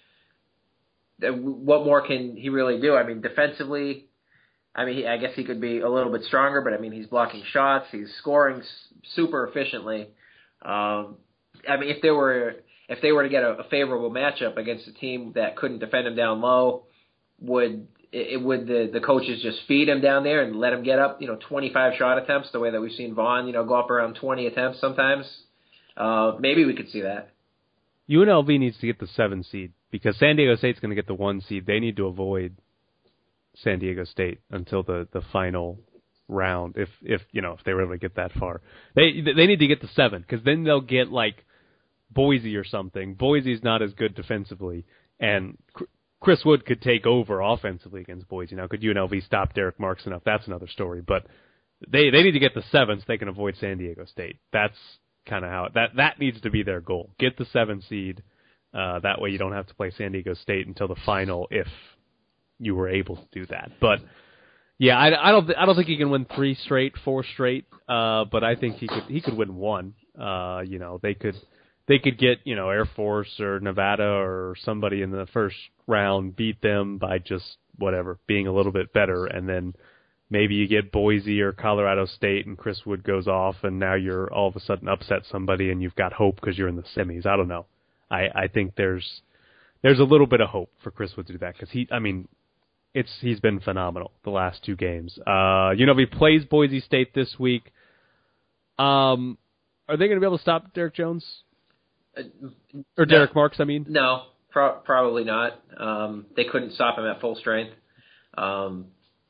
What more can he really do? I mean, defensively. I mean, he, I guess he could be a little bit stronger, but I mean, he's blocking shots, he's scoring super efficiently. Um, I mean, if they were if they were to get a, a favorable matchup against a team that couldn't defend him down low, would it would the, the coaches just feed him down there and let him get up, you know, twenty-five shot attempts, the way that we've seen Vaughn, you know, go up around twenty attempts sometimes? Uh, maybe we could see that. U N L V needs to get the seven seed because San Diego State's going to get the one seed. They need to avoid San Diego State until the, the final round, if if you know if they really get that far. They they need to get to seven because then they'll get like Boise or something. Boise's not as good defensively, and Chris Wood could take over offensively against Boise. Now, could U N L V stop Derek Marks enough? That's another story. But they they need to get the seven so they can avoid San Diego State. That's kind of how it, that that needs to be their goal. Get the seven seed. Uh, that way you don't have to play San Diego State until the final if you were able to do that. But yeah, I, I don't th- I don't think he can win three straight, four straight. Uh, but I think he could he could win one. Uh, you know, they could they could get, you know, Air Force or Nevada or somebody in the first round, beat them by just whatever, being a little bit better, and then maybe you get Boise or Colorado State and Chris Wood goes off, and now you're all of a sudden upset somebody and you've got hope because you're in the semis. I don't know. I, I think there's there's a little bit of hope for Chris Wood to do that because he, I mean, it's he's been phenomenal the last two games. Uh, you know, if he plays Boise State this week, um, are they going to be able to stop Derek Jones? Uh, or Derek no, Marks, I mean? No, pro- probably not. Um, they couldn't stop him at full strength. Um,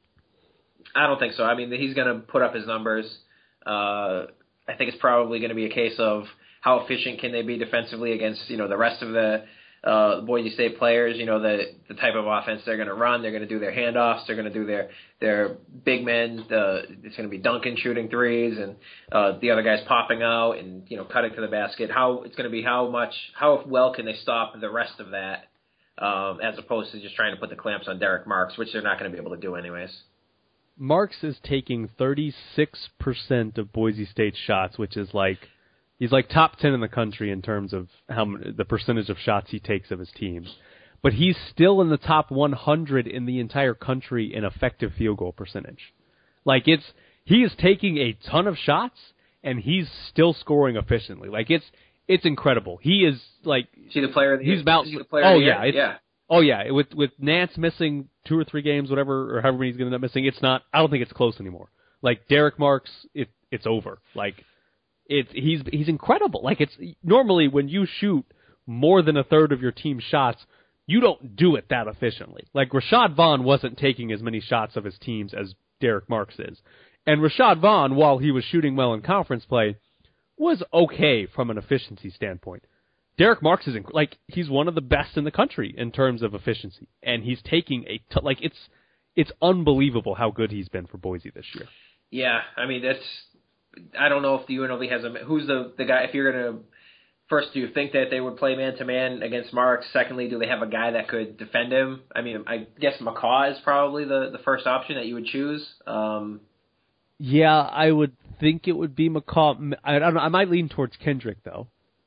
I don't think so. I mean, he's going to put up his numbers. Uh, I think it's probably going to be a case of how efficient can they be defensively against, you know, the rest of the uh, Boise State players. You know, the the type of offense they're going to run. They're going to do their handoffs. They're going to do their their big men. Uh, it's going to be Duncan shooting threes and uh, the other guys popping out and, you know, cutting to the basket. How it's going to be how much how well can they stop the rest of that um, as opposed to just trying to put the clamps on Derek Marks, which they're not going to be able to do anyways. Marks is taking thirty-six percent of Boise State shots, which is like, he's like top ten in the country in terms of how the percentage of shots he takes of his teams. But he's still in the top one hundred in the entire country in effective field goal percentage. Like it's, he is taking a ton of shots and he's still scoring efficiently. Like it's, it's incredible. He is like, see the player. Of the he's about, the player oh of the yeah, year? it's, yeah. Oh yeah, with with Nance missing two or three games, whatever, or however many he's going to end up missing, it's not. I don't think it's close anymore. Like Derek Marks, it it's over. Like it's he's he's incredible. Like it's normally when you shoot more than a third of your team's shots, you don't do it that efficiently. Like Rashad Vaughn wasn't taking as many shots of his teams as Derek Marks is, and Rashad Vaughn, while he was shooting well in conference play, was okay from an efficiency standpoint. Derek Marks is inc- like he's one of the best in the country in terms of efficiency, and he's taking a t- like it's it's unbelievable how good he's been for Boise this year. Yeah, I mean that's I don't know if the U N L V has a who's the the guy. If you're gonna first, do you think that they would play man to man against Marks? Secondly, do they have a guy that could defend him? I mean, I guess McCaw is probably the, the first option that you would choose. Um, yeah, I would think it would be McCaw. I don't know. I might lean towards Kendrick though.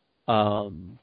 Um,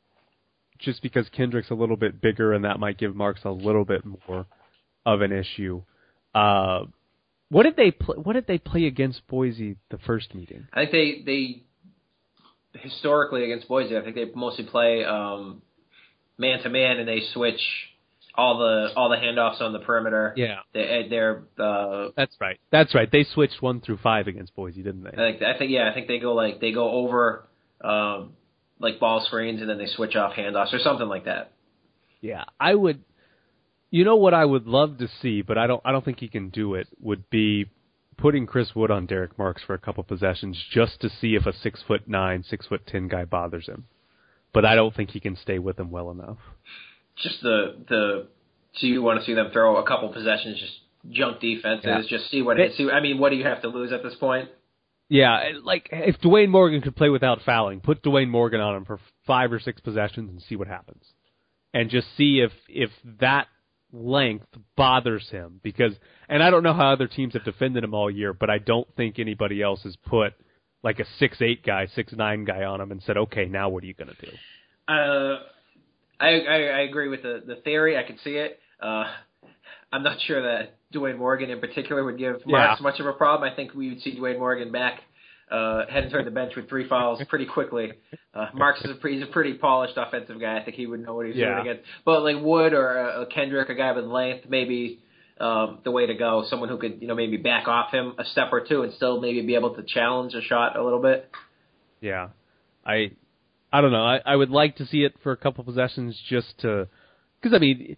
just because Kendrick's a little bit bigger, and that might give Marks a little bit more of an issue. Uh, what did they play? What did they play against Boise the first meeting? I think they they historically against Boise, I think they mostly play um, man to man, and they switch all the all the handoffs on the perimeter. Yeah, they, they're uh, that's right. That's right. They switched one through five against Boise, didn't they? I think I think yeah, I think they go like they go over. Um, like ball screens, and then they switch off handoffs or something like that. Yeah, I would. You know what I would love to see, but I don't. I don't think he can do it. Would be putting Chris Wood on Derek Marks for a couple possessions just to see if a six foot nine, six foot ten guy bothers him. But I don't think he can stay with him well enough. Just the the. So you want to see them throw a couple possessions, just junk defenses, yeah. just see what it, see. I mean, what do you have to lose at this point? Yeah, like if Dwayne Morgan could play without fouling, put Dwayne Morgan on him for five or six possessions and see what happens. And just see if, if that length bothers him. Because, and I don't know how other teams have defended him all year, but I don't think anybody else has put like a six eight guy, six nine guy on him and said, okay, now what are you going to do? Uh, I, I I agree with the, the theory. I could see it. Uh, I'm not sure that Dwayne Morgan in particular would give Marks yeah. much of a problem. I think we would see Dwayne Morgan back uh, heading toward the bench with three fouls pretty quickly. Uh, Marks is a pretty, he's a pretty polished offensive guy. I think he would know what he's yeah. doing against. But like Wood or uh, Kendrick, a guy with length, maybe um, the way to go. Someone who could you know maybe back off him a step or two and still maybe be able to challenge a shot a little bit. Yeah, I I don't know. I, I would like to see it for a couple possessions just to because I mean.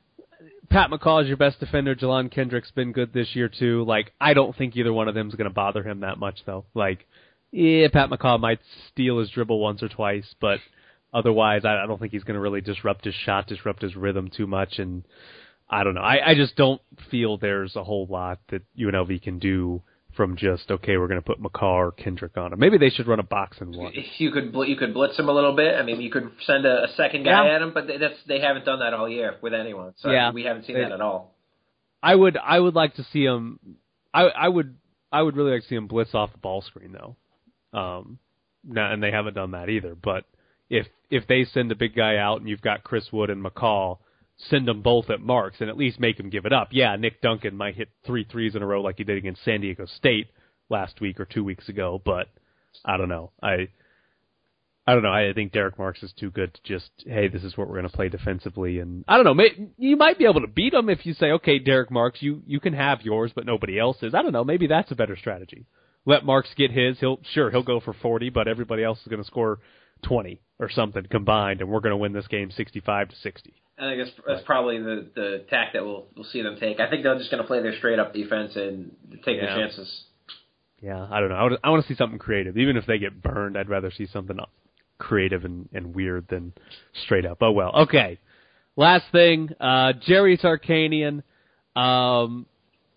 Pat McCaw is your best defender. Jelon Kendrick's been good this year, too. Like, I don't think either one of them is going to bother him that much, though. Like, yeah, Pat McCaw might steal his dribble once or twice, but otherwise, I, I don't think he's going to really disrupt his shot, disrupt his rhythm too much, and I don't know. I, I just don't feel there's a whole lot that U N L V can do from just, okay, we're going to put McCall or Kendrick on him. Maybe they should run a box and one. You could you could blitz him a little bit. I mean, you could send a, a second guy yeah. at him, but that's they haven't done that all year with anyone. So yeah, I mean, we haven't seen they, that at all. I would I would like to see him. I I would I would really like to see him blitz off the ball screen though. Um, no, and they haven't done that either. But if if they send a big guy out and you've got Chris Wood and McCall, send them both at marks and at least make them give it up. Yeah, Nick Duncan might hit three threes in a row like he did against San Diego State last week or two weeks ago, but I don't know. I I don't know. I think Derek Marks is too good to just, hey, this is what we're going to play defensively. And I don't know. May, you might be able to beat him if you say, okay, Derek Marks, you, you can have yours, but nobody else's. I don't know. Maybe that's a better strategy. Let Marks get his. He'll sure he'll go for forty, but everybody else is going to score twenty or something combined, and we're going to win this game sixty-five to sixty. I think that's, that's probably the, the tack that we'll we'll see them take. I think they're just going to play their straight up defense and take yeah. their chances. Yeah, I don't know. I, would, I want to see something creative. Even if they get burned, I'd rather see something creative and, and weird than straight up. Oh, well. Okay. Last thing, uh, Jerry Tarkanian. Um,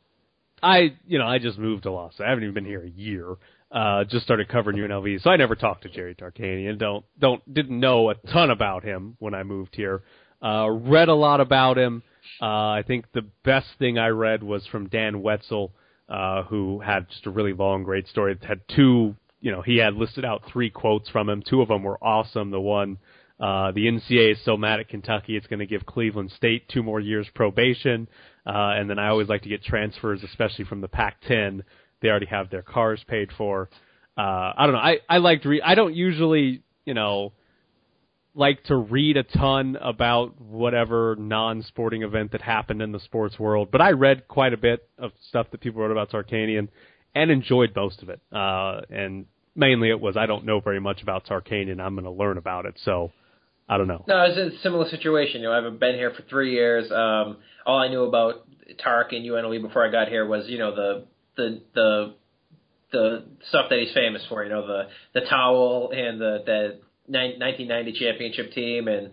I, you know, I just moved to Los Angeles. I haven't even been here a year. Uh, just started covering U N L V, so I never talked to Jerry Tarkanian. Don't, don't, didn't know a ton about him when I moved here. Uh, read a lot about him. Uh, I think the best thing I read was from Dan Wetzel, uh, who had just a really long, great story. It had two, you know, he had listed out three quotes from him. Two of them were awesome. The one, uh, the N C A A is so mad at Kentucky, it's going to give Cleveland State two more years probation. Uh, and then I always like to get transfers, especially from the Pac ten. They already have their cars paid for. Uh, I don't know. I, I like to read. I don't usually, you know, like to read a ton about whatever non-sporting event that happened in the sports world, but I read quite a bit of stuff that people wrote about Tarkanian and enjoyed most of it. Uh, and mainly it was, I don't know very much about Tarkanian. I'm going to learn about it. So I don't know. No, it's a similar situation. You know, I've been here for three years. Um, all I knew about Tark and U N L V before I got here was, you know, the, the, the, the stuff that he's famous for, you know, the, the towel and the, the nineteen ninety championship team and,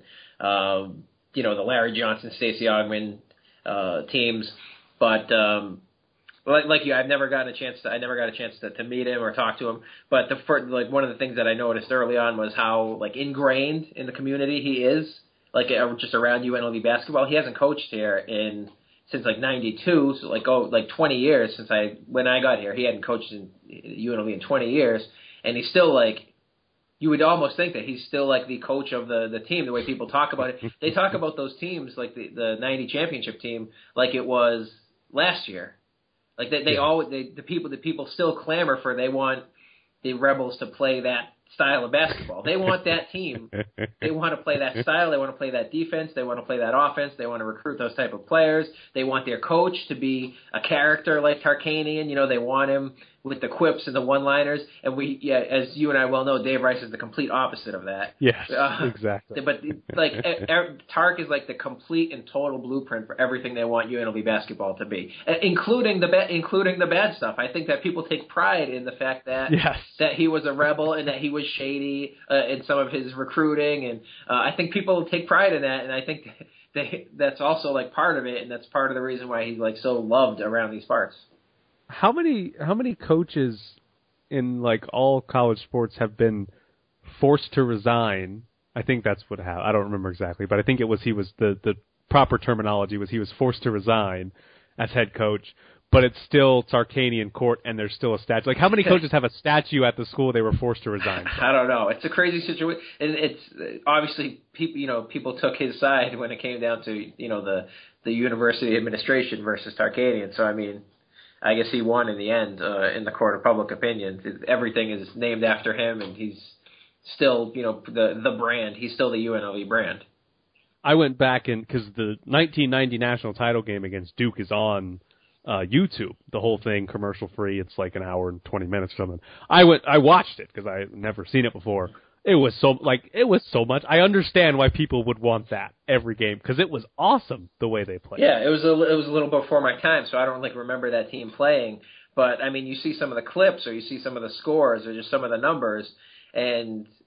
um, you know, the Larry Johnson, Stacey Augmon, uh, teams. But, um, like, like you, I've never gotten a chance to, I never got a chance to, to meet him or talk to him. But the first, like, one of the things that I noticed early on was how, like, ingrained in the community he is, like, uh, just around U N L V basketball. He hasn't coached here in, since like ninety-two, so like, oh, like twenty years since I, when I got here. He hadn't coached in U N L V in twenty years. And he's still, like, you would almost think that he's still like the coach of the, the team, the way people talk about it. They talk about those teams, like the, the ninety championship team, like it was last year. Like they, they yeah. all, they, the people, the people still clamor for, they want the Rebels to play that style of basketball. They want that team. They want to play that style. They want to play that defense. They want to play that offense. They want to recruit those type of players. They want their coach to be a character like Tarkanian. You know, they want him with the quips and the one-liners. And we, yeah, as you and I well know, Dave Rice is the complete opposite of that. Yes, uh, exactly. But like Tark is like the complete and total blueprint for everything they want U N L V basketball to be, including the ba- including the bad stuff. I think that people take pride in the fact that yes. that he was a rebel and that he was shady uh, in some of his recruiting, and uh, I think people take pride in that, and I think they, that's also like part of it, and that's part of the reason why he's like so loved around these parts. How many how many coaches in like all college sports have been forced to resign? I think that's what happened. I don't remember exactly, but I think it was he was the the proper terminology was he was forced to resign as head coach. But it's still Tarkanian court, and there's still a statue. Like, how many coaches have a statue at the school they were forced to resign from? I don't know. It's a crazy situation, and it's obviously people. You know, people took his side when it came down to you know the the university administration versus Tarkanian. So I mean, I guess he won in the end uh, in the court of public opinion. Everything is named after him, and he's still you know the the brand. He's still the U N L V brand. I went back and because the nineteen ninety national title game against Duke is on Uh, YouTube, the whole thing commercial free. It's like an hour and twenty minutes or something. I went, I watched it because I had never seen it before. It was so like it was so much. I understand why people would want that every game because it was awesome the way they played. Yeah, it was a it was a little before my time, so I don't like remember that team playing. But I mean, you see some of the clips or you see some of the scores or just some of the numbers, and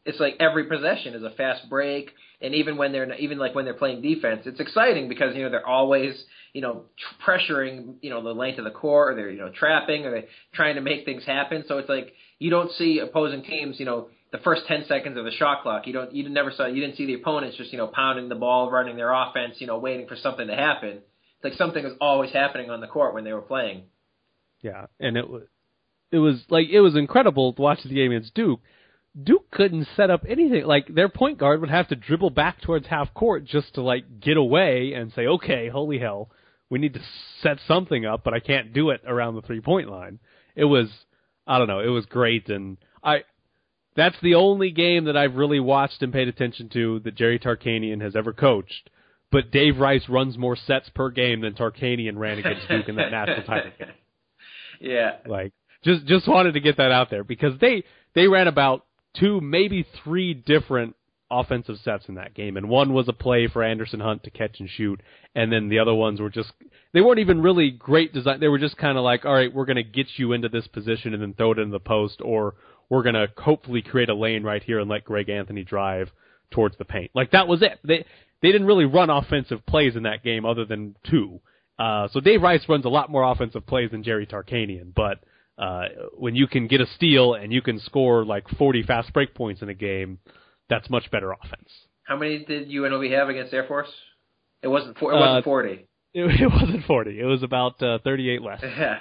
it's like every possession is a fast break, and even when they're even like when they're playing defense, it's exciting because you know they're always you know tr- pressuring you know the length of the court, or they're you know trapping, or they're trying to make things happen. So it's like you don't see opposing teams you know the first ten seconds of the shot clock. You don't you never saw you didn't see the opponents just you know pounding the ball, running their offense, you know waiting for something to happen. It's like something was always happening on the court when they were playing. Yeah, and it was it was like it was incredible to watch the game against Duke. Duke couldn't set up anything. Like, their point guard would have to dribble back towards half court just to, like, get away and say, okay, holy hell, we need to set something up, but I can't do it around the three-point line. It was, I don't know, it was great, and I that's the only game that I've really watched and paid attention to that Jerry Tarkanian has ever coached, but Dave Rice runs more sets per game than Tarkanian ran against Duke in that national title game. Yeah. Like, just just wanted to get that out there, because they, they ran about two, maybe three different offensive sets in that game, and one was a play for Anderson Hunt to catch and shoot, and then the other ones were just, they weren't even really great design. They were just kind of like, all right, we're going to get you into this position and then throw it in the post, or we're going to hopefully create a lane right here and let Greg Anthony drive towards the paint. Like, that was it. They they didn't really run offensive plays in that game other than two. Uh, so Dave Rice runs a lot more offensive plays than Jerry Tarkanian, but Uh, when you can get a steal and you can score like forty fast break points in a game, that's much better offense. How many did U N L V have against Air Force? It wasn't. Four, it wasn't uh, forty. It, it wasn't forty. It was about uh, thirty-eight less. Yeah.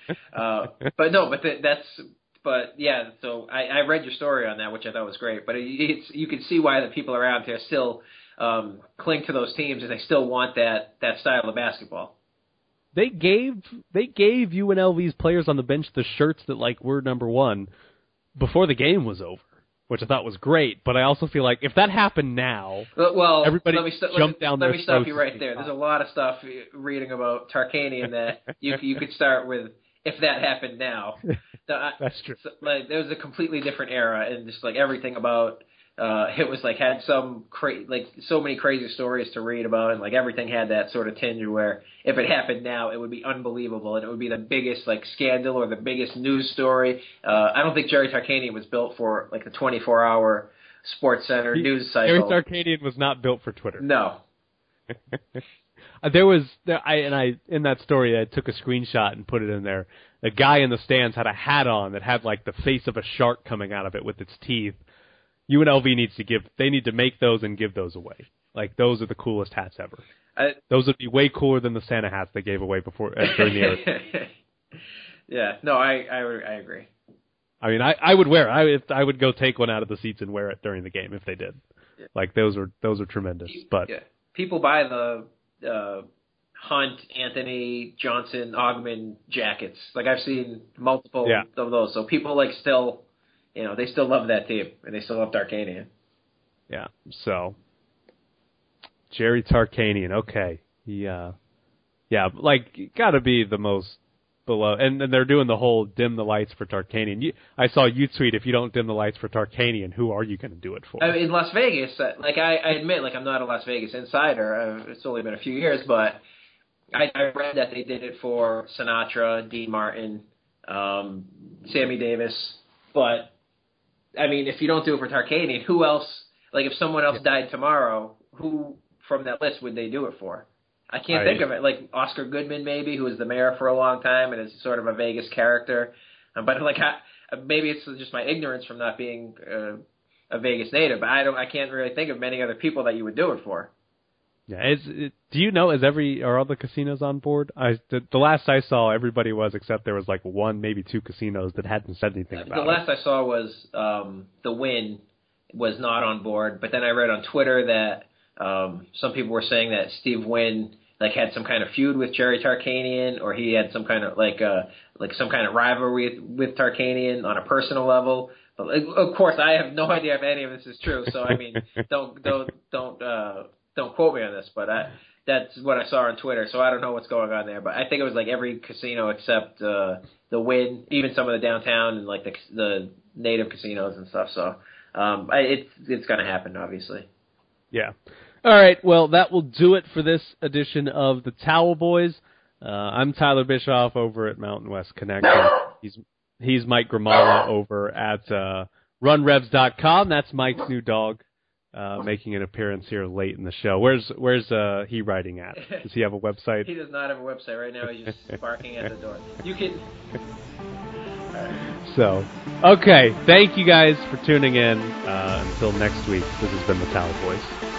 uh, but no, but th- that's. But yeah. So I, I read your story on that, which I thought was great. But it, it's you can see why the people around here still um, cling to those teams, and they still want that that style of basketball. They gave they gave U N L V's players on the bench the shirts that like were number one before the game was over, which I thought was great. But I also feel like if that happened now, well, everybody let me st- jumped let, down let their me stop you right there. There's a lot of stuff reading about Tarkanian that you you could start with if that happened now. That's true. So, like, there was a completely different era, and just like everything about. Uh, it was like had some cra- like so many crazy stories to read about, and like everything had that sort of tinge where if it happened now, it would be unbelievable, and it would be the biggest like scandal or the biggest news story. Uh, I don't think Jerry Tarkanian was built for like the twenty-four hour Sports Center he, news cycle. Jerry Tarkanian was not built for Twitter. No. There was there, I and I in that story I took a screenshot and put it in there. A guy in the stands had a hat on that had like the face of a shark coming out of it with its teeth. U N L V needs to give, they need to make those and give those away. Like, those are the coolest hats ever. I, those would be way cooler than the Santa hats they gave away before, uh, during the era. Yeah, no, I, I, I agree. I mean, I, I would wear it. I, I would go take one out of the seats and wear it during the game if they did. Yeah. Like, those are, those are tremendous. But yeah. People buy the, uh, Hunt, Anthony, Johnson, Ogman jackets. Like, I've seen multiple yeah. of those. So people, like, still... You know, they still love that team, and they still love Tarkanian. Yeah, so, Jerry Tarkanian, okay. He, uh, yeah, like, gotta be the most below, and, and they're doing the whole dim the lights for Tarkanian. You, I saw you tweet, if you don't dim the lights for Tarkanian, who are you going to do it for? I mean, in Las Vegas, like, I, I admit, like, I'm not a Las Vegas insider. Uh, it's only been a few years, but I, I read that they did it for Sinatra, Dean Martin, um, Sammy Davis, but... I mean, if you don't do it for Tarkanian, who else, like if someone else yeah. died tomorrow, who from that list would they do it for? I can't I, think of it. Like Oscar Goodman maybe, who was the mayor for a long time and is sort of a Vegas character. Um, but like I, maybe it's just my ignorance from not being uh, a Vegas native, but I don't, I can't really think of many other people that you would do it for. Yeah, it's, it, do you know, is every, are all the casinos on board? I, the, the last I saw, everybody was, except there was like one, maybe two casinos that hadn't said anything about it. The last I saw was um, the Wynn was not on board, but then I read on Twitter that um, some people were saying that Steve Wynn like had some kind of feud with Jerry Tarkanian, or he had some kind of like uh, like some kind of rivalry with, with Tarkanian on a personal level. But of course, I have no idea if any of this is true. So I mean, don't don't don't. Uh, Don't quote me on this, but I, that's what I saw on Twitter, so I don't know what's going on there. But I think it was like every casino except uh, the Wynn, even some of the downtown and like the the native casinos and stuff. So um, I, it's it's going to happen, obviously. Yeah. All right. Well, that will do it for this edition of the Towel Boys. Uh, I'm Tyler Bischoff over at Mountain West Connection. He's he's Mike Grimala over at uh, run revs dot com. That's Mike's new dog, uh, making an appearance here late in the show. Where's where's uh, he writing at? Does he have a website? He does not have a website right now. He's just barking at the door. You can. So, okay. Thank you guys for tuning in. Uh, until next week, this has been the Towel Boys.